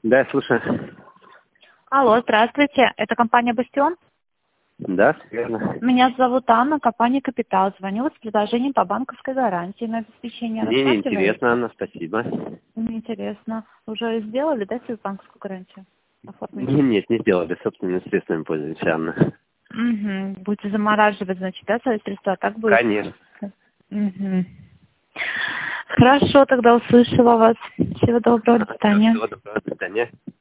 Да, слушаю. Алло, здравствуйте. Это компания «Бастион»? Да, верно. Меня зовут Анна, компания «Капитал». Звоню с предложением по банковской гарантии на обеспечение. Мне не Рассматриваете? интересно, Анна, спасибо. Интересно. Уже сделали, да, свою банковскую гарантию? Оформили? Нет, не сделали, собственными средствами пользуемся, Анна. Угу. Будете замораживать, значит, да, свои средства? Так будет? Конечно. Угу. Хорошо, тогда услышала вас. Всего доброго, до свидания. Всего доброго, до свидания.